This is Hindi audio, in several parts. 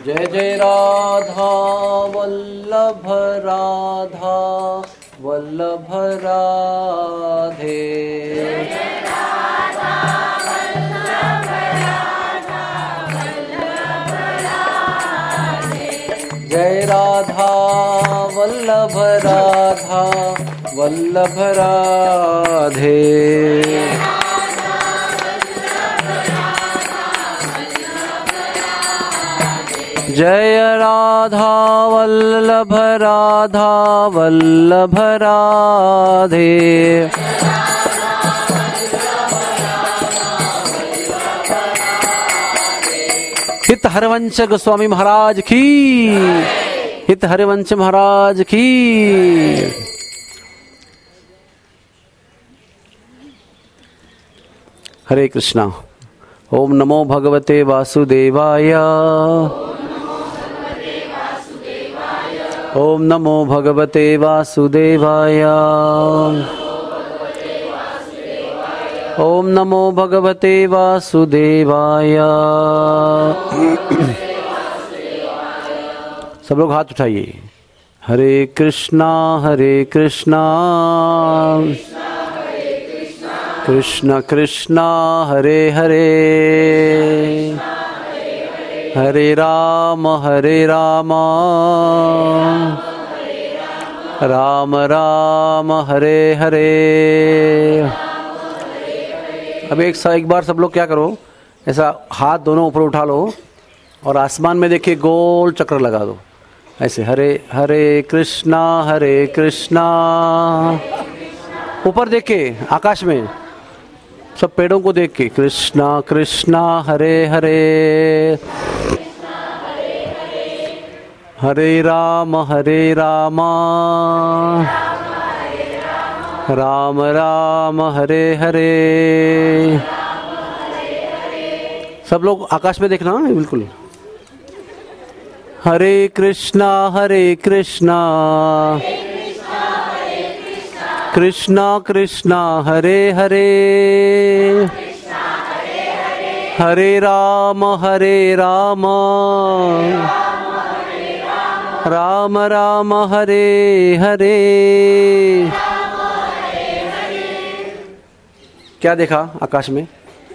जय जय राधा वल्लभ राधा वल्लभ राधे। जय राधा वल्लभ राधा वल्लभ राधे। जय राधा वल्लभ राधा वल्लभ राधे। हित हरिवंश गोस्वामी महाराज की, हित हरिवंश महाराज की। हरे कृष्णा। ओम नमो भगवते वासुदेवाय। ओम नमो भगवते वासुदेवाय। ओम नमो भगवते वासुदेवाय। सब लोग हाथ उठाइए। हरे कृष्णा कृष्ण कृष्णा हरे हरे, हरे राम राम राम हरे हरे। अब एक बार सब लोग क्या करो, ऐसा हाथ दोनों ऊपर उठा लो और आसमान में देखिए गोल चक्र लगा दो ऐसे। हरे हरे कृष्णा ऊपर देख के आकाश में, सब पेड़ों को देख के कृष्णा कृष्णा हरे हरे, हरे राम राम राम हरे हरे। सब लोग आकाश में देखना बिल्कुल। हरे कृष्णा कृष्णा कृष्णा हरे हरे, हरे राम राम राम हरे हरे। क्या देखा आकाश में?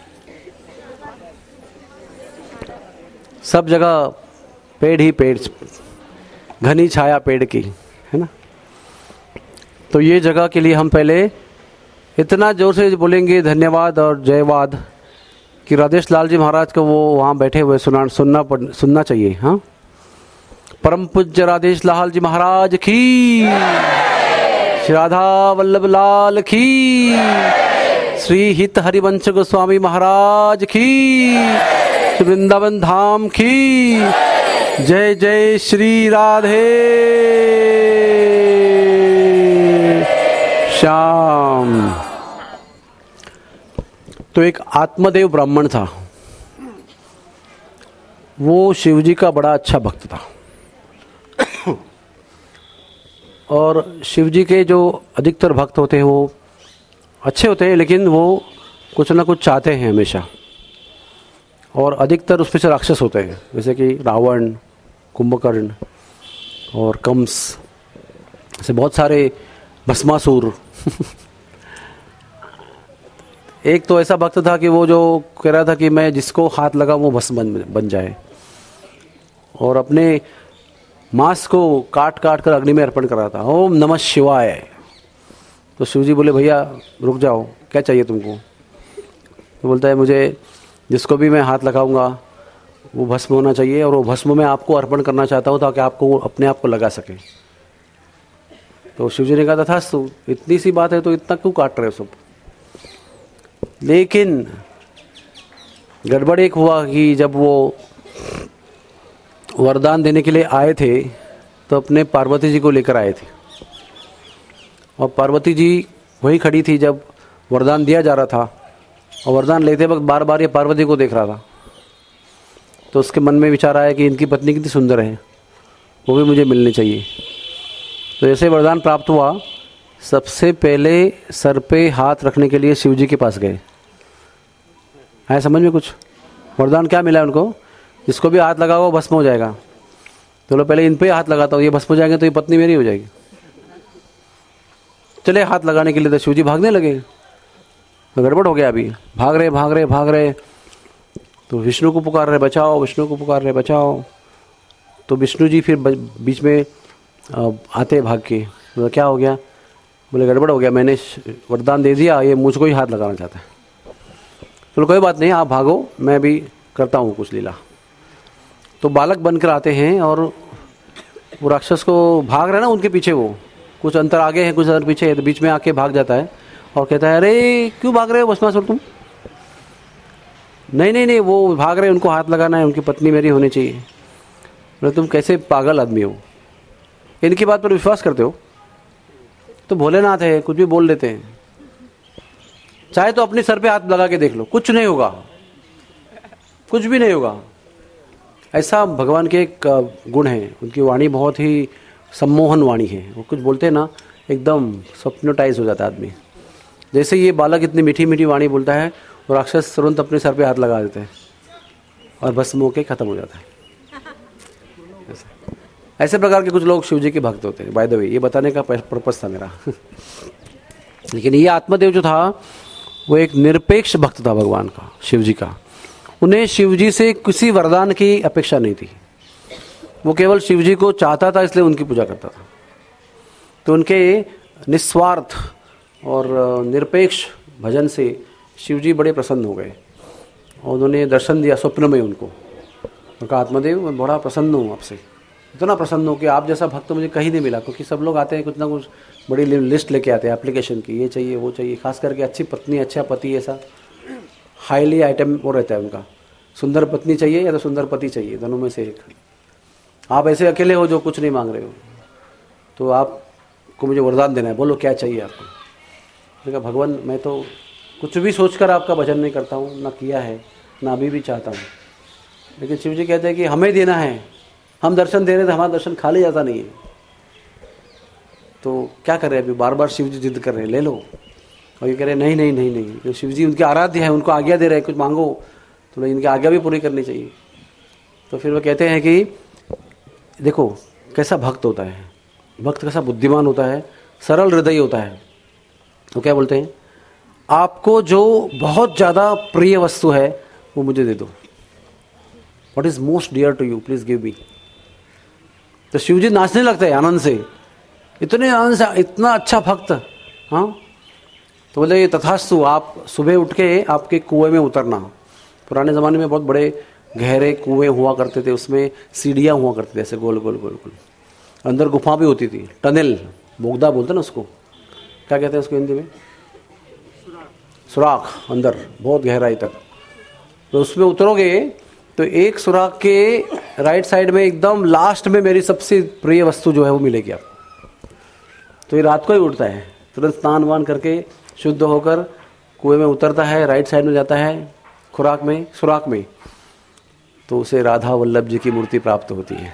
सब जगह पेड़ ही पेड़, घनी छाया पेड़ की, है ना। तो ये जगह के लिए हम पहले इतना जोर से बोलेंगे धन्यवाद और जयवाद कि राधेश लाल जी महाराज को वो वहाँ बैठे हुए सुनना चाहिए। हाँ, परम पूज्य राधेश लाल जी महाराज की, श्री राधा वल्लभ लाल की, श्री हित हरिवंश गोस्वामी महाराज की, श्री वृंदावन धाम की। जय जय श्री राधे श्याम। तो एक आत्मदेव ब्राह्मण था, वो शिवजी का बड़ा अच्छा भक्त था। और शिवजी के जो अधिकतर भक्त होते हैं वो अच्छे होते हैं, लेकिन वो कुछ ना कुछ चाहते हैं हमेशा, और अधिकतर उसमें से राक्षस होते हैं, जैसे कि रावण, कुंभकर्ण और कंस, ऐसे बहुत सारे, भस्मासुर। एक तो ऐसा भक्त था कि वो जो कह रहा था कि मैं जिसको हाथ लगाऊं वो भस्म बन जाए, और अपने मांस को काट काट कर अग्नि में अर्पण कर रहा था। ओम नमः शिवाय। तो शिवजी बोले भैया रुक जाओ, क्या चाहिए तुमको? तो बोलता है मुझे जिसको भी मैं हाथ लगाऊंगा वो भस्म होना चाहिए, और वो भस्म मैं आपको अर्पण करना चाहता हूँ ताकि आपको अपने आप को लगा सके। तो शिवजी ने कहा था तो इतनी सी बात है तो इतना क्यों काट रहे हो सब? लेकिन गड़बड़ एक हुआ कि जब वो वरदान देने के लिए आए थे तो अपने पार्वती जी को लेकर आए थे, और पार्वती जी वही खड़ी थी जब वरदान दिया जा रहा था, और वरदान लेते वक्त बार बार ये पार्वती को देख रहा था। तो उसके मन में विचार आया कि इनकी पत्नी कितनी सुंदर है, वो भी मुझे मिलनी चाहिए। तो जैसे वरदान प्राप्त हुआ, सबसे पहले सर पे हाथ रखने के लिए शिवजी के पास गए। है समझ में कुछ? वरदान क्या मिला उनको? इसको भी हाथ लगाओ वो भस्म हो जाएगा। तो बोला पहले इन पे हाथ लगाता हूँ, ये भस्म हो जाएंगे तो ये पत्नी मेरी हो जाएगी। चले हाथ लगाने के लिए तो शिव जी भागने लगे, तो गड़बड़ हो गया। अभी भाग रहे तो विष्णु को पुकार रहे बचाओ, विष्णु को पुकार रहे बचाओ। तो विष्णु जी फिर बीच में आते भाग के, तो क्या हो गया? बोले गड़बड़ हो गया, मैंने वरदान दे दिया, ये मुझको ही हाथ लगाना चाहता है। तो कोई बात नहीं, आप भागो, मैं भी करता हूँ कुछ लीला। तो बालक बनकर आते हैं और वो राक्षस को भाग रहे हैं ना उनके पीछे, वो कुछ अंतर आगे है कुछ अंतर पीछे है, तो बीच में आके भाग जाता है और कहता है अरे क्यों भाग रहे हो भस्मासुर तुम? नहीं, वो भाग रहे हैं, उनको हाथ लगाना है, उनकी पत्नी मेरी होनी चाहिए। बोले तुम कैसे पागल आदमी हो, इनकी बात पर विश्वास करते हो? तो भोलेनाथ है, कुछ भी बोल लेते हैं। चाहे तो अपने सर पे हाथ लगा के देख लो, कुछ नहीं होगा, कुछ भी नहीं होगा। ऐसा भगवान के एक गुण है, उनकी वाणी बहुत ही सम्मोहन वाणी है। वो कुछ बोलते हैं ना, एकदम सपनोटाइज हो जाता है आदमी। जैसे ये बालक इतनी मीठी मीठी वाणी बोलता है, और राक्षस तुरंत अपने सर पे हाथ लगा देते हैं और भस्म होके खत्म हो जाता है। ऐसे प्रकार के कुछ लोग शिव जी के भक्त होते हैं। बाय द वे, ये बताने का पर्पस था मेरा। लेकिन ये आत्मदेव जो था वो एक निरपेक्ष भक्त था भगवान का, शिव जी का। उन्हें शिव जी से किसी वरदान की अपेक्षा नहीं थी, वो केवल शिव जी को चाहता था, इसलिए उनकी पूजा करता था। तो उनके निस्वार्थ और निरपेक्ष भजन से शिव जी बड़े प्रसन्न हो गए और उन्होंने दर्शन दिया स्वप्न में उनको। उनका आत्मदेव मैं बड़ा प्रसन्न हूँ आपसे, इतना प्रसन्न हूँ कि आप जैसा भक्त मुझे कहीं नहीं मिला। क्योंकि सब लोग आते हैं कुछ ना कुछ बड़ी लिस्ट लेके आते हैं एप्लीकेशन की, ये चाहिए वो चाहिए, खास करके अच्छी पत्नी अच्छा पति, ऐसा हाईली आइटम वो रहता है उनका। सुंदर पत्नी चाहिए या तो सुंदर पति चाहिए, दोनों में से एक। आप ऐसे अकेले हो जो कुछ नहीं मांग रहे हो, तो आपको मुझे वरदान देना है, बोलो क्या चाहिए आपको। मैंने कहा भगवान मैं तो कुछ भी सोचकर आपका भजन नहीं करता हूँ, ना किया है ना अभी भी चाहता हूँ। लेकिन शिव जी कहते हैं कि हमें देना है, हम दर्शन दे रहे थे, हमारा दर्शन खाली जाता नहीं है। तो क्या कर रहे हैं अभी, बार बार शिव जी जिद कर रहे हैं ले लो, और ये कह रहे हैं नहीं। तो शिव जी उनके आराध्य हैं, उनको आज्ञा दे रहे हैं कुछ मांगो, तो इनकी आज्ञा भी पूरी करनी चाहिए। तो फिर वो कहते हैं कि देखो कैसा भक्त होता है, भक्त कैसा बुद्धिमान होता है, सरल हृदय होता है। तो क्या बोलते हैं, आपको जो बहुत ज़्यादा प्रिय वस्तु है वो मुझे दे दो। What is most dear to you, please give me. तो शिव जी नाचने लगते हैं आनंद से, इतने आनंद से, इतना अच्छा भक्त। हाँ, तो बोले तथास्तु, आप सुबह उठ के आपके कुएं में उतरना। पुराने ज़माने में बहुत बड़े गहरे कुएं हुआ करते थे, उसमें सीढ़ियाँ हुआ करती थी ऐसे गोल गोल गोल गोल, अंदर गुफा भी होती थी, टनल बोगदा बोलते ना उसको, क्या कहते हैं उसको हिंदी में, सुराख, अंदर बहुत गहराई तक। तो उसमें उतरोगे तो एक सुराख के राइट साइड में एकदम लास्ट में मेरी सबसे प्रिय वस्तु जो है वो मिलेगी आपको। तो ये रात को ही उठता है, तुरंत स्नान वान करके शुद्ध होकर कुएं में उतरता है, राइट साइड में जाता है सुराख में, तो उसे राधा वल्लभ जी की मूर्ति प्राप्त होती है।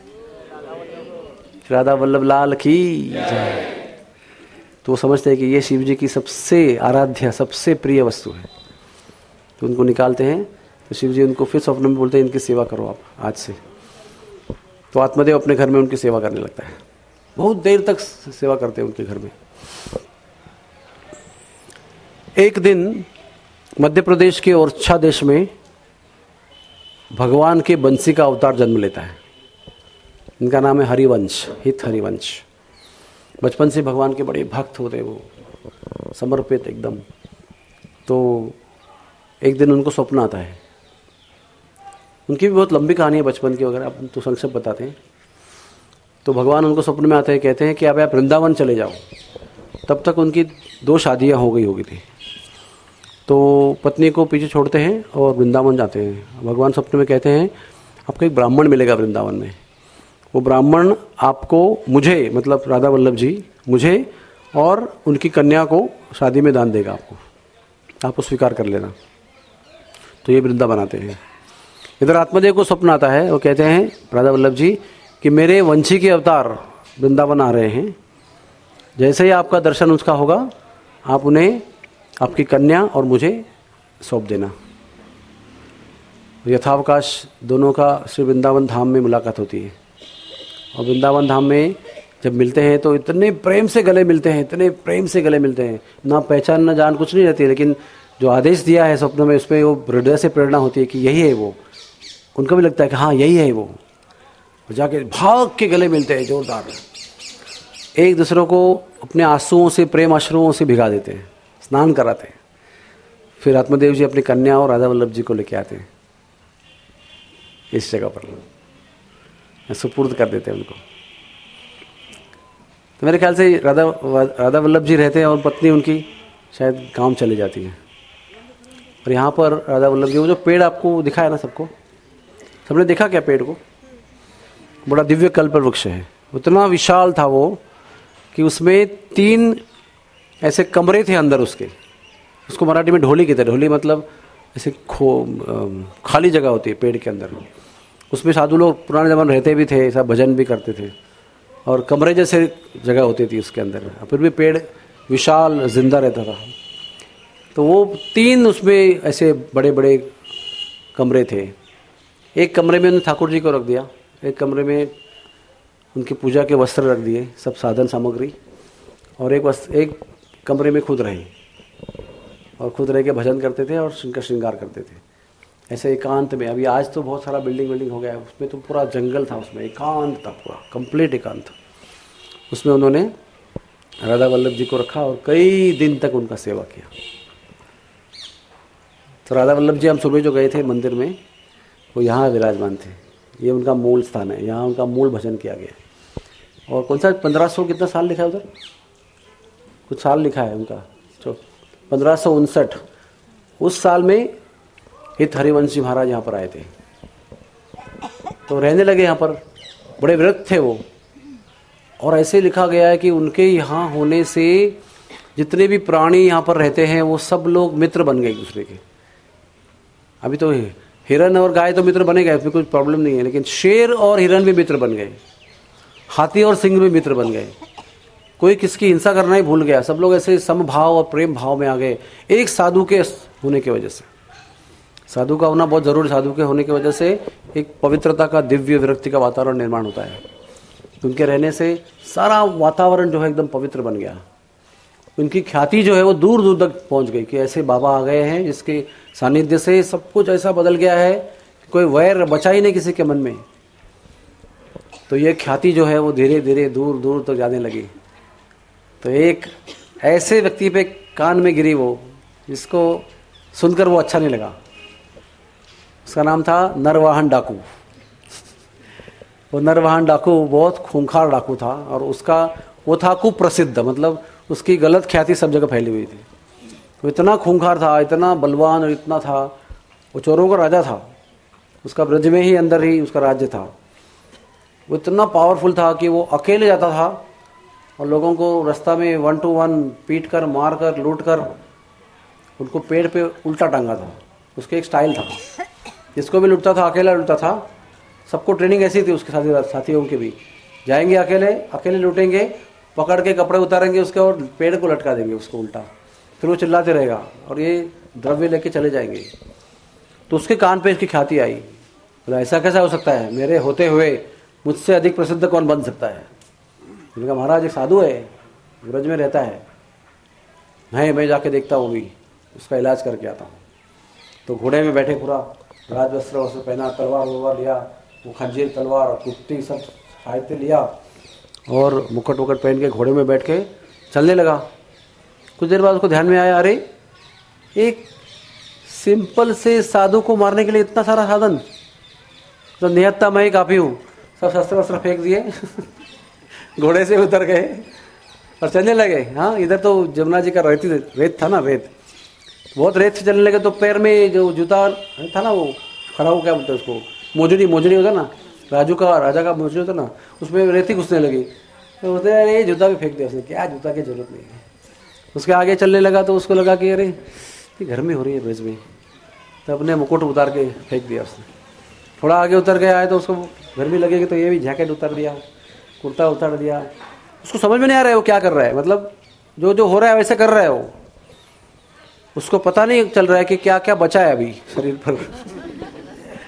राधा वल्लभ लाल की जय। तो वो समझते हैं कि ये शिव जी की सबसे आराध्य सबसे प्रिय वस्तु है। तो उनको निकालते हैं, तो शिव जी उनको फिर स्वप्न में बोलते हैं इनकी सेवा करो आप आज से। तो आत्मदेव अपने घर में उनकी सेवा करने लगता है, बहुत देर तक सेवा करते हैं उनके घर में। एक दिन मध्य प्रदेश के ओरछा देश में भगवान के बंसी का अवतार जन्म लेता है। इनका नाम है हरिवंश, हित हरिवंश। बचपन से भगवान के बड़े भक्त होते, वो समर्पित एकदम। तो एक दिन उनको स्वप्न आता है, उनकी भी बहुत लंबी कहानी है बचपन की वगैरह, अब तो संक्षेप बताते हैं। तो भगवान उनको स्वप्न में आते हैं, कहते हैं कि अब आप वृंदावन चले जाओ। तब तक उनकी 2 शादियां हो गई होगी थी। तो पत्नी को पीछे छोड़ते हैं और वृंदावन जाते हैं। भगवान स्वप्न में कहते हैं आपको एक ब्राह्मण मिलेगा वृंदावन में, वो ब्राह्मण आपको, मुझे मतलब राधा वल्लभ जी, मुझे और उनकी कन्या को शादी में दान देगा आपको, आप वो स्वीकार कर लेना। तो ये वृंदावन आते हैं। इधर आत्मदेव को स्वप्न आता है, वो कहते हैं राधा वल्लभ जी कि मेरे वंशी के अवतार वृंदावन आ रहे हैं, जैसे ही आपका दर्शन उसका होगा आप उन्हें आपकी कन्या और मुझे सौंप देना। यथावकाश दोनों का श्री वृंदावन धाम में मुलाकात होती है। और वृंदावन धाम में जब मिलते हैं तो इतने प्रेम से गले मिलते हैं, इतने प्रेम से गले मिलते हैं, ना पहचान ना जान कुछ नहीं रहती है, लेकिन जो आदेश दिया है स्वप्न में उसमें वो हृदय से प्रेरणा होती है कि यही है वो। उनको भी लगता है कि हाँ यही है वो, जाके भाग के गले मिलते हैं जोरदार, एक दूसरों को अपने आंसुओं से, प्रेम अश्रुओं से भिगा देते हैं, स्नान कराते हैं। फिर आत्मदेव जी अपनी कन्या और राधा वल्लभ जी को लेके आते हैं इस जगह पर, सुपुर्द कर देते हैं उनको। तो मेरे ख्याल से राधा वल्लभ जी रहते हैं और पत्नी उनकी शायद गांव चली जाती है। और यहाँ पर राधा वल्लभ जी, वो जो पेड़ आपको दिखा है ना, सबने देखा क्या पेड़ को? बड़ा दिव्य कल्प वृक्ष है, उतना विशाल था वो कि उसमें 3 ऐसे कमरे थे अंदर उसको मराठी में ढोली कहते हैं। ढोली मतलब ऐसे खाली जगह होती है पेड़ के अंदर, उसमें साधु लोग पुराने जमाने रहते भी थे, सब भजन भी करते थे, और कमरे जैसे जगह होती थी उसके अंदर, फिर भी पेड़ विशाल जिंदा रहता था। तो वो 3 उसमें ऐसे बड़े बड़े कमरे थे। एक कमरे में उन्होंने ठाकुर जी को रख दिया, एक कमरे में उनकी पूजा के वस्त्र रख दिए, सब साधन सामग्री, और एक कमरे में खुद रहे, और खुद रह के भजन करते थे और उनका श्रृंगार करते थे ऐसे एकांत में। अभी आज तो बहुत सारा बिल्डिंग हो गया है, उसमें तो पूरा जंगल था, उसमें एकांत था, पूरा कंप्लीट एकांत। उसमें उन्होंने राधा वल्लभ जी को रखा और कई दिन तक उनका सेवा किया। तो राधा वल्लभ जी हम सुबह जो गए थे मंदिर में, वो यहाँ विराजमान थे, ये उनका मूल स्थान है, यहाँ उनका मूल भजन किया गया। और कौन सा 1500 कितना साल लिखा है उधर, कुछ साल लिखा है उनका, जो 1559 उस साल में हित हरिवंश जी महाराज यहाँ पर आए थे, तो रहने लगे यहाँ पर। बड़े वृद्ध थे वो, और ऐसे लिखा गया है कि उनके यहाँ होने से जितने भी प्राणी यहाँ पर रहते हैं वो सब लोग मित्र बन गए एक दूसरे के। अभी तो हिरन और गाय तो मित्र बने गए, उसमें कुछ प्रॉब्लम नहीं है, लेकिन शेर और हिरन भी मित्र बन गए, हाथी और सिंह भी मित्र बन गए। कोई किसकी हिंसा करना ही भूल गया, सब लोग ऐसे समभाव और प्रेम भाव में आ गए, एक साधु के होने की वजह से। साधु का होना बहुत जरूरी, साधु के होने की वजह से एक पवित्रता का, दिव्य विरक्ति का वातावरण निर्माण होता है। उनके रहने से सारा वातावरण जो है एकदम पवित्र बन गया। उनकी ख्याति जो है वो दूर दूर तक पहुंच गई कि ऐसे बाबा आ गए हैं जिसके सानिध्य से सब कुछ ऐसा बदल गया है कि कोई वैर बचा ही नहीं किसी के मन में। तो ये ख्याति जो है वो धीरे धीरे दूर दूर तक जाने लगी। तो एक ऐसे व्यक्ति पे कान में गिरी वो, जिसको सुनकर वो अच्छा नहीं लगा। उसका नाम था नरवाहन डाकू। वो नरवाहन डाकू बहुत खूंखार डाकू था, और उसका वो था कुप्रसिद्ध, मतलब उसकी गलत ख्याति सब जगह फैली हुई थी। वो इतना खूंखार था, इतना बलवान और इतना था, वो चोरों का राजा था। उसका ब्रज में ही अंदर ही उसका राज्य था। वो इतना पावरफुल था कि वो अकेले जाता था और लोगों को रास्ता में 1 to 1 पीट कर, मार कर, लूट कर उनको पेड़ पे उल्टा टांगा था। उसके एक स्टाइल था, जिसको भी लूटता था अकेला लूटता था। सबको ट्रेनिंग ऐसी थी उसके साथियों की भी। जाएंगे अकेले लूटेंगे, पकड़ के कपड़े उतारेंगे उसके और पेड़ को लटका देंगे उसको उल्टा, फिर वो चिल्लाते रहेगा और ये द्रव्य लेके चले जाएंगे। तो उसके कान पे इसकी ख्याति आई, बोला ऐसा कैसा हो सकता है, मेरे होते हुए मुझसे अधिक प्रसिद्ध कौन बन सकता है। मैंने कहा महाराज एक साधु है, ब्रज में रहता है, मैं जाके देखता हूँ, भी उसका इलाज करके आता हूँ। तो घोड़े में बैठे, पूरा राज वस्त्र पहना, तलवार वलवार लिया, वो खंजीर तलवार कुत्ती सब साहित्य लिया, और मुकुट वुकुट पहन के घोड़े में बैठ के चलने लगा। कुछ देर बाद उसको ध्यान में आया, अरे एक सिंपल से साधु को मारने के लिए इतना सारा साधन, तो निहत्ता मैं ही काफी हूँ। सब शस्त्र वस्त्र फेंक दिए घोड़े से उतर गए और चलने लगे। हाँ, इधर तो जमुना जी का रेत था ना, रेत, बहुत रेत से चलने लगे। तो पैर में जो जूता था ना, वो खड़ा हो, क्या बोलते उसको, मोजड़ी होता ना, राजा का मोजड़ी होता ना, उसमें रेती घुसने लगी। तो बोलते अरे जूता भी फेंक दिया उसने, क्या जूता की जरूरत नहीं है। उसके आगे चलने लगा तो उसको लगा कि अरे ये गर्मी हो रही है ब्रज में, तो अपने मुकुट उतार के फेंक दिया उसने। थोड़ा आगे उतर गया है तो उसको गर्मी लगेगी, तो ये भी जैकेट उतार दिया, कुर्ता उतार दिया। उसको समझ में नहीं आ रहा है वो क्या कर रहा है, मतलब जो हो रहा है वैसे कर रहा है वो, उसको पता नहीं चल रहा है कि क्या क्या बचा है अभी शरीर पर।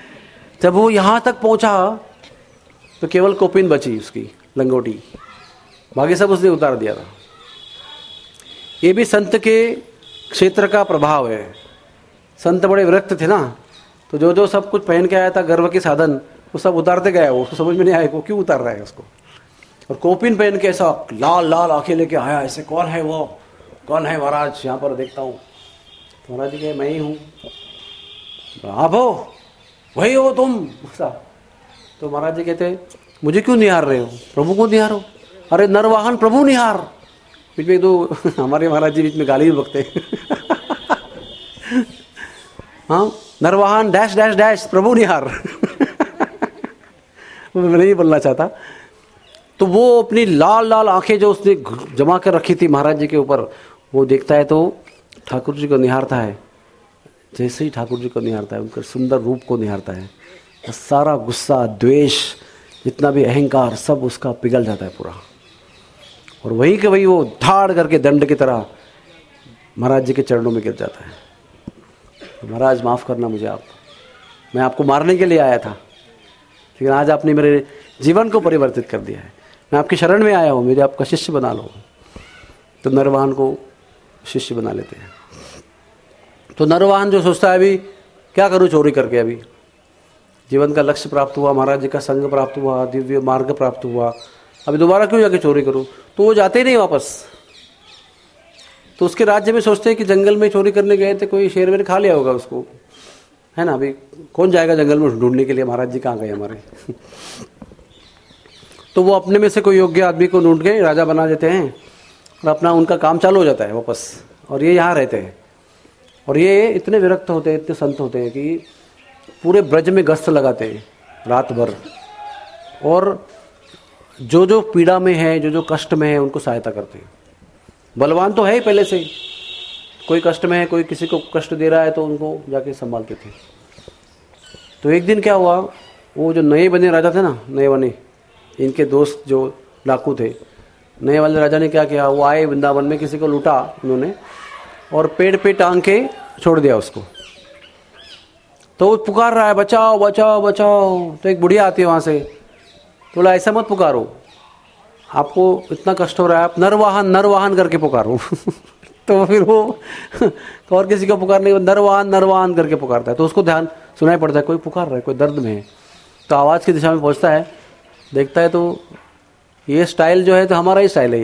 जब वो यहाँ तक पहुँचा तो केवल कोपिन बची उसकी लंगोटी, बाकी सब उसने उतार दिया था। ये भी संत के क्षेत्र का प्रभाव है। संत बड़े विरक्त थे ना, तो जो जो सब कुछ पहन के आया था गर्व के साधन, वो सब उतारते गया। वो उसको समझ में नहीं आया वो क्यों उतार रहा है उसको। और कोपिन पहन के ऐसा लाल लाल आंखें लेके आया, ऐसे कौन है वो, कौन है महाराज, यहाँ पर देखता हूँ। तो महाराज जी कहे मैं ही हूँ। आप हो, वही हो तुम। तो महाराज जी कहते मुझे क्यों निहार रहे हो, प्रभु को निहारो। अरे नरवाहन प्रभु निहार। बीच में तो हमारे महाराज जी बीच में गाली भी बकते हाँ, नरवाहन डैश डैश डैश प्रभु निहार मैं नहीं बोलना चाहता। तो वो अपनी लाल लाल आंखें जो उसने जमा कर रखी थी महाराज जी के ऊपर, वो देखता है तो ठाकुर जी को निहारता है। जैसे ही ठाकुर जी को निहारता है, उनके सुंदर रूप को निहारता है, तो सारा गुस्सा, द्वेष, जितना भी अहंकार, सब उसका पिघल जाता है पूरा। और वही के वही वो धाड़ करके दंड की तरह महाराज जी के चरणों में गिर जाता है। तो महाराज माफ़ करना मुझे, आप, मैं आपको मारने के लिए आया था, लेकिन आज आपने मेरे जीवन को परिवर्तित कर दिया है। मैं आपकी शरण में आया हूँ, मेरे आपका शिष्य बना लो। तो नरवाहन को शिष्य बना लेते हैं। तो नरवाहन जो सोचता है अभी क्या करूँ चोरी करके, अभी जीवन का लक्ष्य प्राप्त हुआ, महाराज जी का संग प्राप्त हुआ, दिव्य मार्ग प्राप्त हुआ, अभी दोबारा क्यों जाके चोरी करूँ। तो वो जाते ही नहीं वापस। तो उसके राज्य में सोचते हैं कि जंगल में चोरी करने गए थे, कोई शेर वेर खा लिया होगा उसको, है ना। अभी कौन जाएगा जंगल में ढूंढने के लिए, महाराज जी कहाँ गए हमारे तो वो अपने में से कोई योग्य आदमी को ढूंढ के राजा बना देते हैं और अपना उनका काम चालू हो जाता है वापस। और ये यहाँ रहते हैं। और ये इतने विरक्त होते हैं, इतने संत होते हैं कि पूरे ब्रज में गश्त लगाते हैं रात भर, और जो जो पीड़ा में है, जो जो कष्ट में है, उनको सहायता करते हैं। बलवान तो है ही पहले से, कोई कष्ट में है, कोई किसी को कष्ट दे रहा है तो उनको जाके संभालते थे। तो एक दिन क्या हुआ, वो जो नए बने राजा थे ना, नए बने, इनके दोस्त जो डाकू थे, नए वाले राजा ने क्या किया, वो आए वृंदावन में, किसी को लूटा उन्होंने और पेड़ पे टांग के छोड़ दिया उसको। तो वो पुकार रहा है बचाओ बचाओ बचाओ। तो एक बुढ़िया आती है वहाँ से, तो बोला ऐसा मत पुकारो, आपको इतना कष्ट हो रहा है, आप नरवाहन नरवाहन करके पुकारो तो फिर वो और किसी को पुकारने के बाद नरवाहन नरवाहन करके पुकारता है। तो उसको ध्यान सुनाई पड़ता है कोई पुकार रहा है, कोई दर्द में है। तो आवाज़ की दिशा में पहुँचता है, देखता है तो ये स्टाइल जो है तो हमारा ही स्टाइल है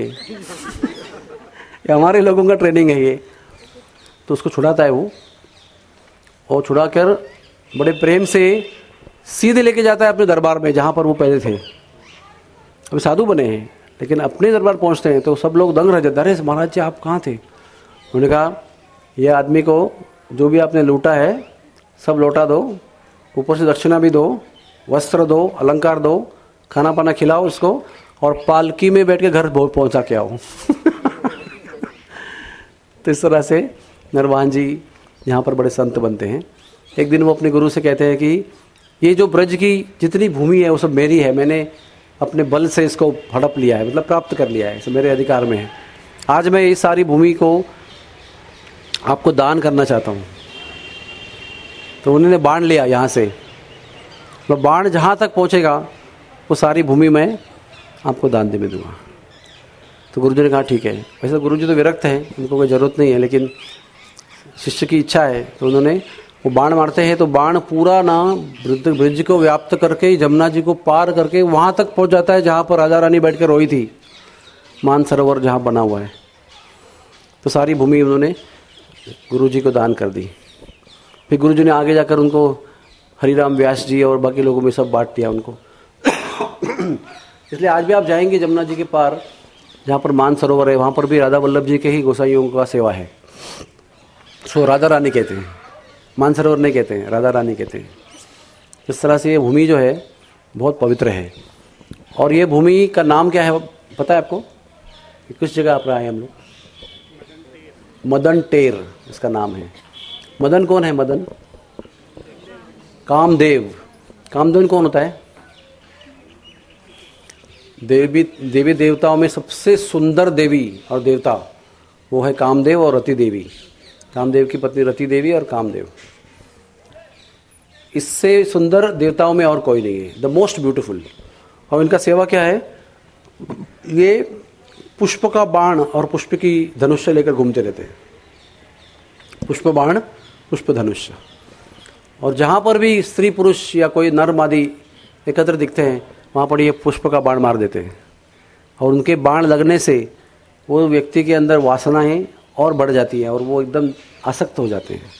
ये हमारे लोगों का ट्रेनिंग है ये। तो उसको छुड़ाता है वो, और छुड़ा कर बड़े प्रेम से सीधे लेके जाता है अपने दरबार में, जहाँ पर वो पहले थे। अभी साधु बने हैं, लेकिन अपने दरबार पहुँचते हैं तो सब लोग दंग रह जाते, अरे महाराज जी आप कहाँ थे। उन्होंने कहा ये आदमी को जो भी आपने लूटा है सब लौटा दो, ऊपर से दक्षिणा भी दो, वस्त्र दो, अलंकार दो, खाना पाना खिलाओ उसको, और पालकी में बैठ के घर पहुँचा के आओ तो इस तरह से नरवाहन जी यहाँ पर बड़े संत बनते हैं। एक दिन वो अपने गुरु से कहते हैं कि ये जो ब्रज की जितनी भूमि है वो सब मेरी है, मैंने अपने बल से इसको हड़प लिया है, मतलब प्राप्त कर लिया है, सब मेरे अधिकार में है। आज मैं इस सारी भूमि को आपको दान करना चाहता हूँ। तो उन्होंने बाण लिया यहाँ से, तो बाण जहाँ तक पहुँचेगा वो सारी भूमि मैं आपको दान दे में दूँगा। तो गुरुजी ने कहा ठीक है। वैसे गुरुजी तो विरक्त हैं, उनको कोई ज़रूरत नहीं है, लेकिन शिष्य की इच्छा है। तो उन्होंने वो बाण मारते हैं तो बाण पूरा ना ब्रिज को व्याप्त करके जमुना जी को पार करके वहाँ तक पहुँच जाता है जहाँ पर राजा रानी बैठ कर रोई थी, मानसरोवर जहाँ बना हुआ है। तो सारी भूमि उन्होंने गुरुजी को दान कर दी। फिर गुरुजी ने आगे जाकर उनको हरिराम व्यास जी और बाकी लोगों में सब बांट दिया उनको इसलिए आज भी आप जाएंगे जमुना जी के पार, जहाँ पर मानसरोवर है, वहाँ पर भी राधा वल्लभ जी के ही गोसाइयों का सेवा है। सो राधा रानी कहते हैं, मानसरोवर नहीं कहते हैं, राधा रानी कहते हैं। इस तरह से ये भूमि जो है बहुत पवित्र है। और ये भूमि का नाम क्या है पता है आपको? किस जगह आप आए हम लोग? मदन टेर इसका नाम है। मदन कौन है? मदन कामदेव। कामदेव कौन होता है? देवी देवताओं में सबसे सुंदर देवी और देवता वो है कामदेव और रति देवी। कामदेव की पत्नी रति देवी और कामदेव। इससे सुंदर देवताओं में और कोई नहीं है, द मोस्ट ब्यूटीफुल। और इनका सेवा क्या है, ये पुष्प का बाण और पुष्प की धनुष्य लेकर घूमते रहते हैं। पुष्प बाण, पुष्प धनुष्य। और जहाँ पर भी स्त्री पुरुष या कोई नर मादी एकत्र दिखते हैं, वहाँ पर ये पुष्प का बाण मार देते हैं। और उनके बाण लगने से वो व्यक्ति के अंदर वासनाएं और बढ़ जाती हैं और वो एकदम आसक्त हो जाते हैं।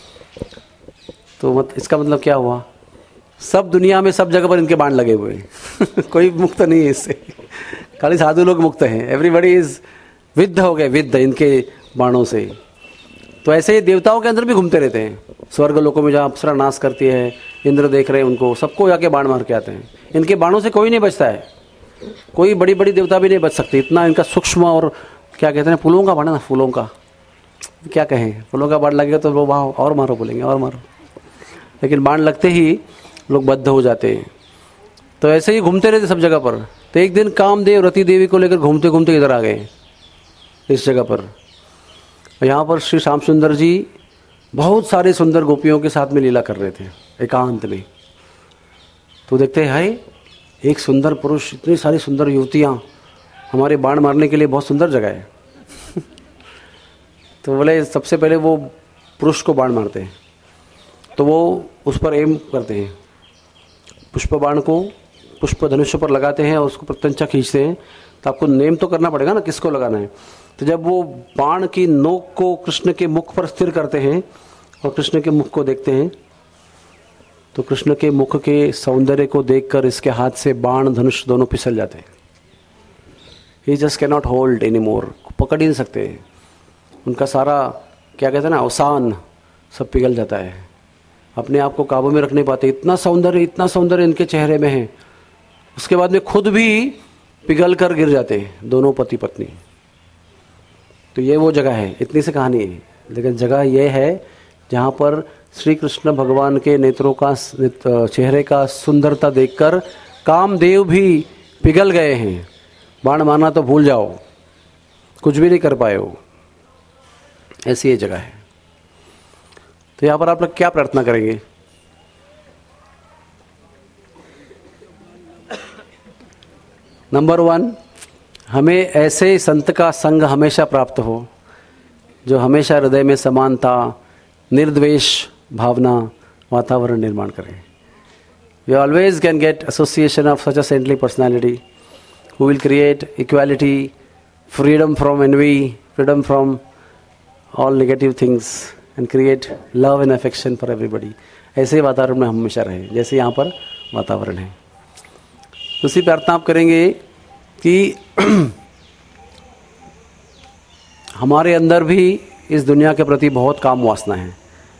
तो इसका मतलब क्या हुआ, सब दुनिया में सब जगह पर इनके बाण लगे हुए हैं कोई मुक्त नहीं है इससे, खाली साधु लोग मुक्त हैं। एवरीबडी इज विद्ध हो गए, विद्ध इनके बाणों से। तो ऐसे ही देवताओं के अंदर भी घूमते रहते हैं, स्वर्ग लोकों में जहाँ अप्सरा नाश करती है, इंद्र देख रहे हैं उनको, सबको जाके बाण मार के आते हैं। इनके बाणों से कोई नहीं बचता है, कोई बड़ी बड़ी देवता भी नहीं बच सकती, इतना इनका सूक्ष्म और क्या कहते हैं, फूलों का बाण है ना, फूलों का क्या कहें, फूलों का बाण लगेगा तो लोग वहाँ और मारो बोलेंगे, और मारो, लेकिन बाण लगते ही लोग बद्ध हो जाते हैं। तो ऐसे ही घूमते रहते सब जगह पर। तो एक दिन कामदेव रति देवी को लेकर घूमते घूमते इधर आ गए इस जगह पर। यहाँ पर श्री श्याम सुंदर जी बहुत सारे सुंदर गोपियों के साथ में लीला कर रहे थे एकांत में। तो देखते हैं, हाय एक सुंदर पुरुष, इतनी सारी सुंदर युवतियाँ, हमारे बाण मारने के लिए बहुत सुंदर जगह है तो बोले सबसे पहले वो पुरुष को बाण मारते हैं, तो वो उस पर एम करते हैं, पुष्प बाण को पुष्प धनुष्य पर लगाते हैं और उसको प्रत्यंचा खींचते हैं। तो आपको नेम तो करना पड़ेगा ना किसको लगाना है। तो जब वो बाण की नोक को कृष्ण के मुख पर स्थिर करते हैं और कृष्ण के मुख को देखते हैं, तो कृष्ण के मुख के सौंदर्य को देखकर इसके हाथ से बाण धनुष दोनों फिसल जाते हैं। He just can not hold any more, पकड़ ही नहीं सकते। उनका सारा क्या कहते हैं ना, अवसान सब पिघल जाता है, अपने आप को काबू में रख नहीं पाते। इतना सौंदर्य इनके चेहरे में है। उसके बाद में खुद भी पिघल कर गिर जाते हैं दोनों पति पत्नी। तो ये वो जगह है, इतनी सी कहानी है, लेकिन जगह ये है जहाँ पर श्री कृष्ण भगवान के नेत्रों का, चेहरे का सुंदरता देखकर कामदेव भी पिघल गए हैं। बाण मारना तो भूल जाओ, कुछ भी नहीं कर पाए हो, ऐसी ये जगह है। तो यहाँ पर आप लोग क्या प्रार्थना करेंगे? नंबर 1, हमें ऐसे संत का संग हमेशा प्राप्त हो जो हमेशा हृदय में समानता, निर्द्वेष भावना वातावरण निर्माण करें। We always can get association of such a saintly personality who will create equality, freedom from envy, freedom from all negative things and create love and affection for everybody। ऐसे वातावरण में हम हमेशा रहें जैसे यहाँ पर वातावरण है। दूसरी प्रार्थना आप करेंगे कि हमारे अंदर भी इस दुनिया के प्रति बहुत काम वासना है।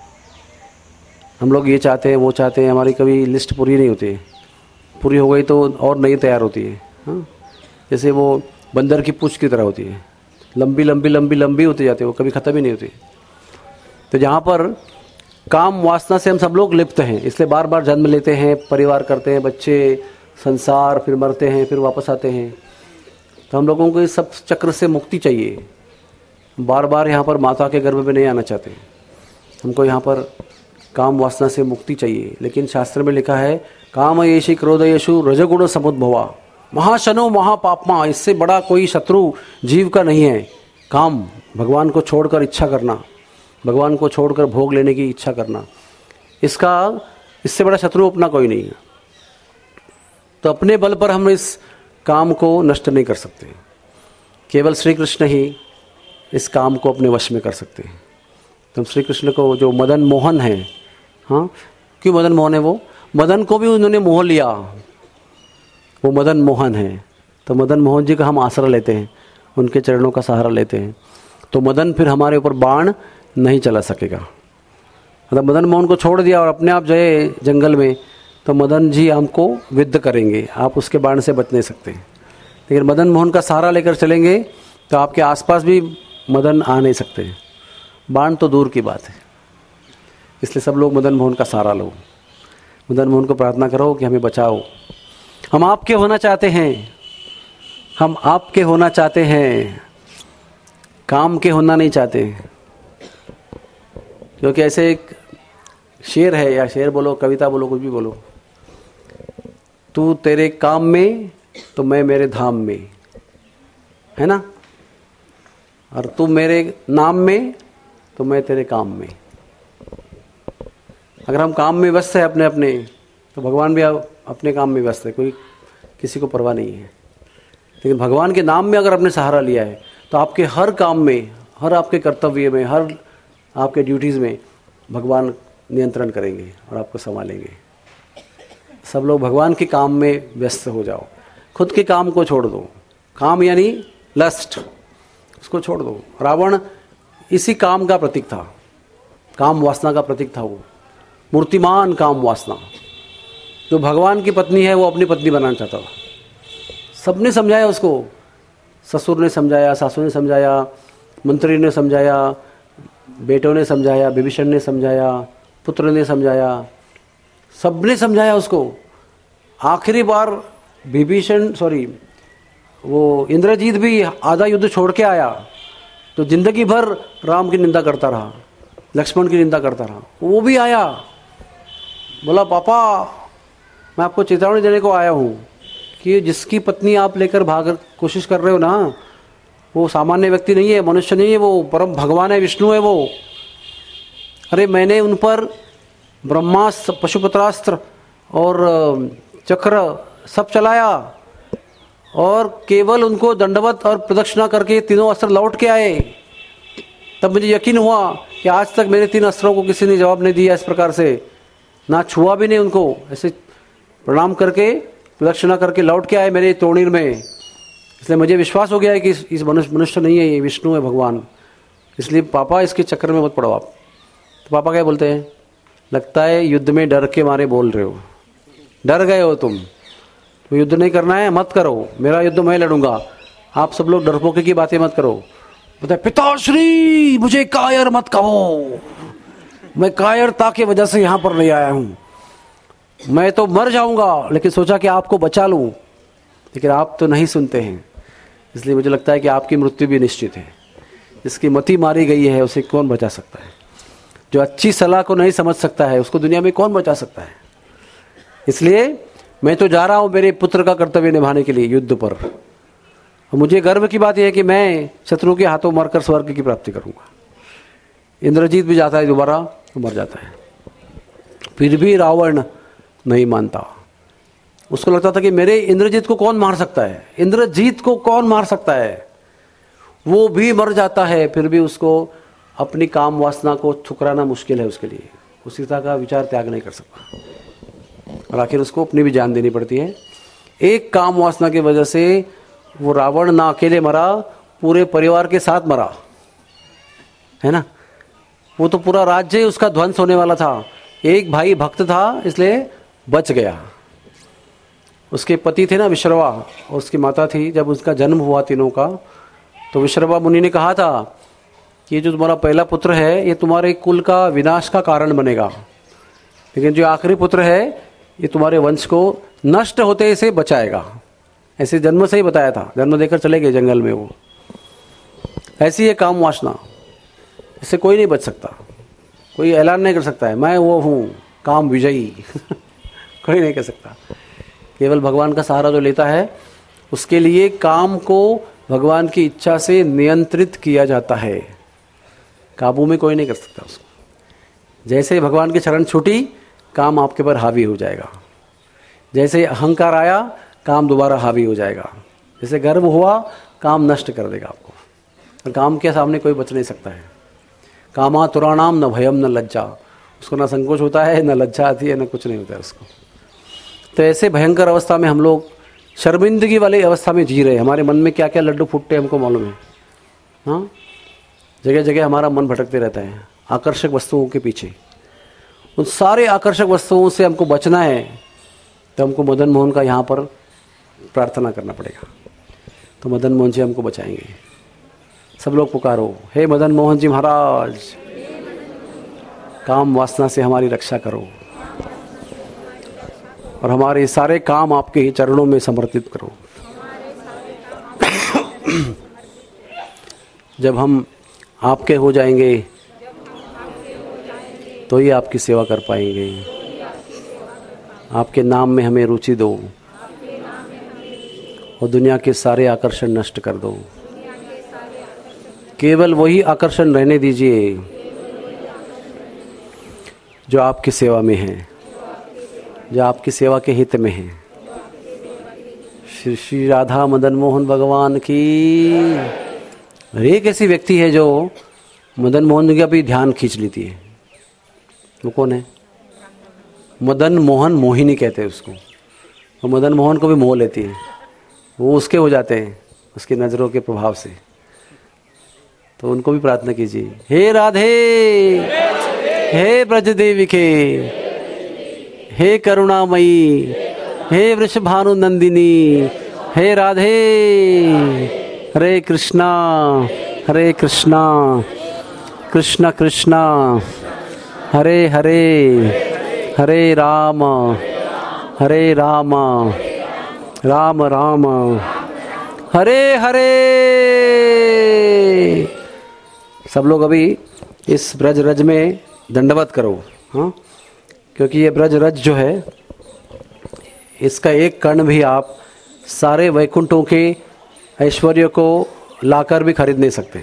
हम लोग ये चाहते हैं, वो चाहते हैं, हमारी कभी लिस्ट पूरी नहीं होती है। पूरी हो गई तो और नई तैयार होती है। हाँ, जैसे वो बंदर की पूंछ की तरह होती है, लंबी लंबी लंबी लंबी होती जाती है, वो कभी ख़त्म ही नहीं होती। तो जहाँ पर काम वासना से हम सब लोग लिप्त हैं, इसलिए बार बार जन्म लेते हैं, परिवार करते हैं, बच्चे, संसार, फिर मरते हैं, फिर वापस आते हैं। तो हम लोगों को इस सब चक्र से मुक्ति चाहिए। बार बार यहाँ पर माता के गर्भ में नहीं आना चाहते, हमको यहाँ पर काम वासना से मुक्ति चाहिए। लेकिन शास्त्र में लिखा है, काम येषि क्रोध येषु रजगुण समुद्भवा महाशनो महापापमा। इससे बड़ा कोई शत्रु जीव का नहीं है। काम, भगवान को छोड़कर इच्छा करना, भगवान को छोड़कर भोग लेने की इच्छा करना, इससे बड़ा शत्रु अपना कोई नहीं है। तो अपने बल पर हम इस काम को नष्ट नहीं कर सकते, केवल श्री कृष्ण ही इस काम को अपने वश में कर सकते हैं। तो श्री कृष्ण को जो मदन मोहन है, हाँ क्यों मदन मोहन है, वो मदन को भी उन्होंने मोह लिया, वो मदन मोहन है। तो मदन मोहन जी का हम आसरा लेते हैं, उनके चरणों का सहारा लेते हैं, तो मदन फिर हमारे ऊपर बाण नहीं चला सकेगा। मतलब मदन मोहन को छोड़ दिया और अपने आप जाए जंगल में, तो मदन जी हमको विद्ध करेंगे, आप उसके बाण से बच नहीं सकते। लेकिन मदन मोहन का सहारा लेकर चलेंगे तो आपके आसपास भी मदन आ नहीं सकते, बाण तो दूर की बात है। इसलिए सब लोग मदन मोहन का सहारा लो, मदन मोहन को प्रार्थना करो कि हमें बचाओ। हम आपके होना चाहते हैं, हम आपके होना चाहते हैं, काम के होना नहीं चाहते। क्योंकि ऐसे एक शेर है, या शेर बोलो, कविता बोलो, कुछ भी बोलो। तू तेरे काम में तो मैं मेरे धाम में, है ना, और तू मेरे नाम में तो मैं तेरे काम में। अगर हम काम में व्यस्त है अपने अपने, तो भगवान भी अपने काम में व्यस्त है, कोई किसी को परवाह नहीं है। लेकिन भगवान के नाम में अगर आपने सहारा लिया है तो आपके हर काम में, हर आपके कर्तव्य में, हर आपके ड्यूटीज़ में भगवान नियंत्रण करेंगे और आपको संभालेंगे। सब लोग भगवान के काम में व्यस्त हो जाओ, खुद के काम को छोड़ दो। काम यानी लस्ट, उसको छोड़ दो। रावण इसी काम का प्रतीक था, काम वासना का प्रतीक था। वो मूर्तिमान काम वासना, जो भगवान की पत्नी है वो अपनी पत्नी बनाना चाहता था। सबने समझाया उसको, ससुर ने समझाया, सासू ने समझाया, मंत्री ने समझाया, बेटों ने समझाया, विभीषण ने समझाया, पुत्र ने समझाया, सबने समझाया उसको। आखिरी बार वो इंद्रजीत भी आधा युद्ध छोड़ के आया, तो जिंदगी भर राम की निंदा करता रहा, लक्ष्मण की निंदा करता रहा। वो भी आया, बोला पापा मैं आपको चेतावनी देने को आया हूँ कि जिसकी पत्नी आप लेकर भाग कोशिश कर रहे हो ना, वो सामान्य व्यक्ति नहीं है, मनुष्य नहीं है, वो परम भगवान है, विष्णु है वो। अरे मैंने उन पर ब्रह्मास्त्र, पशुपत्रास्त्र और चक्र सब चलाया, और केवल उनको दंडवत और प्रदक्षिणा करके तीनों अस्त्र लौट के आए। तब मुझे यकीन हुआ कि आज तक मेरे 3 अस्त्रों को किसी ने जवाब नहीं दिया इस प्रकार से, ना छुआ भी नहीं उनको। ऐसे प्रणाम करके प्रदक्षिणा करके लौट के आए मेरे तोड़ीर में। इसलिए मुझे विश्वास हो गया है कि इस मनुष्य नहीं है, ये विष्णु है, भगवान। इसलिए पापा इसके चक्कर में मत पड़ो आप। तो पापा क्या बोलते हैं, लगता है युद्ध में डर के मारे बोल रहे हो, डर गए हो तुम, तो युद्ध नहीं करना है, मत करो, मेरा युद्ध मैं लड़ूंगा। आप सब लोग डरपोके की बातें मत करो। बोलते पिताश्री मुझे कायर मत कहो, मैं कायरता की वजह से यहाँ पर नहीं आया हूँ, मैं तो मर जाऊंगा, लेकिन सोचा कि आपको बचा लूं, लेकिन आप तो नहीं सुनते हैं। इसलिए मुझे लगता है कि आपकी मृत्यु भी निश्चित है। जिसकी मति मारी गई है उसे कौन बचा सकता है? जो अच्छी सलाह को नहीं समझ सकता है उसको दुनिया में कौन बचा सकता है? इसलिए मैं तो जा रहा हूं मेरे पुत्र का कर्तव्य निभाने के लिए युद्ध पर। और मुझे गर्व की बात यह है कि मैं शत्रु के हाथों मरकर स्वर्ग की प्राप्ति करूंगा। इंद्रजीत भी जाता है दोबारा, तो मर जाता है। फिर भी रावण नहीं मानता। उसको लगता था कि मेरे इंद्रजीत को कौन मार सकता है, इंद्रजीत को कौन मार सकता है। वो भी मर जाता है, फिर भी उसको अपनी काम वासना को ठुकराना मुश्किल है उसके लिए। वो सीता का विचार त्याग नहीं कर सकता, और आखिर उसको अपनी भी जान देनी पड़ती है। एक काम वासना की वजह से वो रावण ना अकेले मरा, पूरे परिवार के साथ मरा, है ना। वो तो पूरा राज्य उसका ध्वंस होने वाला था। एक भाई भक्त था इसलिए बच गया। उसके पति थे ना विश्रवा, और उसकी माता थी। जब उसका जन्म हुआ तीनों का, तो विश्रवा मुनि ने कहा था कि ये जो तुम्हारा पहला पुत्र है ये तुम्हारे कुल का विनाश का कारण बनेगा, लेकिन जो आखिरी पुत्र है ये तुम्हारे वंश को नष्ट होते से बचाएगा। ऐसे जन्म से ही बताया था, जन्म देकर चले गए जंगल में वो। ऐसी है काम वासना, इससे कोई नहीं बच सकता, कोई ऐलान नहीं कर सकता है मैं वो हूँ काम विजयी कोई नहीं कर सकता। केवल भगवान का सहारा जो लेता है उसके लिए काम को भगवान की इच्छा से नियंत्रित किया जाता है। काबू में कोई नहीं कर सकता उसको। जैसे ही भगवान की शरण छूटी, काम आपके पर हावी हो जाएगा। जैसे अहंकार आया, काम दोबारा हावी हो जाएगा। जैसे गर्व हुआ, काम नष्ट कर देगा आपको। और काम के सामने कोई बच नहीं सकता है। कामातुराणाम न भयम न लज्जा, उसको ना संकोच होता है, न लज्जा आती है, न कुछ नहीं होता है उसको। तो ऐसे भयंकर अवस्था में हम लोग शर्मिंदगी वाली अवस्था में जी रहे हैं। हमारे मन में क्या क्या लड्डू फूटते हैं हमको मालूम है। हाँ, जगह जगह हमारा मन भटकते रहता है आकर्षक वस्तुओं के पीछे। उन सारे आकर्षक वस्तुओं से हमको बचना है, तो हमको मदन मोहन का यहाँ पर प्रार्थना करना पड़ेगा। तो मदन मोहन जी हमको बचाएंगे। सब लोग पुकारो, हे मदन मोहन जी महाराज, काम वासना से हमारी रक्षा करो और हमारे सारे काम आपके चरणों में समर्पित करो। जब हम आपके हो जाएंगे तो ही आपकी सेवा कर पाएंगे। आपके नाम में हमें रुचि दो और दुनिया के सारे आकर्षण नष्ट कर दो। केवल वही आकर्षण रहने दीजिए जो आपकी सेवा में है, जो आपकी सेवा के हित में है। श्री श्री राधा मदन मोहन भगवान की। एक ऐसी व्यक्ति है जो मदन मोहन का भी ध्यान खींच लेती है। वो कौन है? मदन मोहन मोहिनी कहते हैं उसको। और मदन मोहन को भी मोह लेती है, वो उसके हो जाते हैं उसकी नज़रों के प्रभाव से। तो उनको भी प्रार्थना कीजिए, हे राधे, हे ब्रज देवी के, हे करुणामयी, हे वृषभानु नंदिनी, हे राधे। हरे कृष्णा कृष्णा कृष्णा हरे हरे, हरे राम राम राम हरे हरे। सब लोग अभी इस ब्रज रज में दंडवत करो, हाँ, क्योंकि ये ब्रज रज जो है इसका एक कण भी आप सारे वैकुंठों के ऐश्वर्य को लाकर भी खरीद नहीं सकते।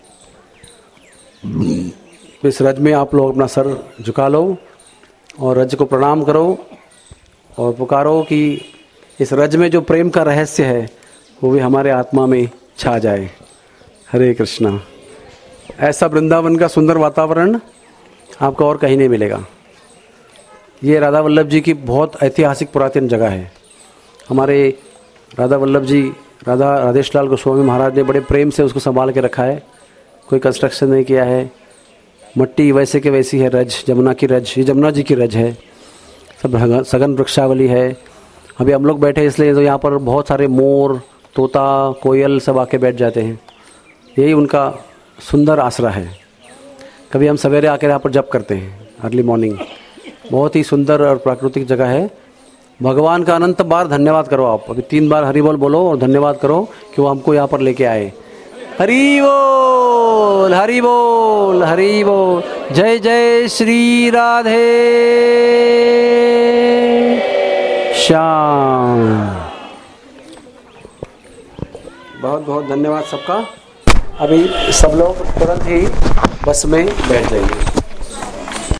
इस रज में आप लोग अपना सर झुका लो और रज को प्रणाम करो और पुकारो कि इस रज में जो प्रेम का रहस्य है वो भी हमारे आत्मा में छा जाए। हरे कृष्णा। ऐसा वृंदावन का सुंदर वातावरण आपको और कहीं नहीं मिलेगा। ये राधा वल्लभ जी की बहुत ऐतिहासिक पुरातन जगह है। हमारे राधा वल्लभ जी, राधा राधेश लाल गोस्वामी महाराज ने बड़े प्रेम से उसको संभाल के रखा है। कोई कंस्ट्रक्शन नहीं किया है। मट्टी वैसे के वैसी है। रज, जमुना की रज, ये जमुना जी की रज है। सब सघन वृक्षावली है। अभी हम लोग बैठे इसलिए तो यहाँ पर बहुत सारे मोर, तोता, कोयल सब आके बैठ जाते हैं। यही उनका सुंदर आसरा है। कभी हम सवेरे आकर यहाँ पर जप करते हैं, अर्ली मॉर्निंग। बहुत ही सुंदर और प्राकृतिक जगह है। भगवान का अनंत बार धन्यवाद करो। आप अभी 3 बार हरि बोल बोलो और धन्यवाद करो कि वो हमको यहाँ पर लेके आए। हरि बोल, हरि बोल, हरि बोल। जय जय श्री राधे श्याम। बहुत बहुत धन्यवाद सबका। अभी सब लोग तुरंत ही बस में बैठ जाइए।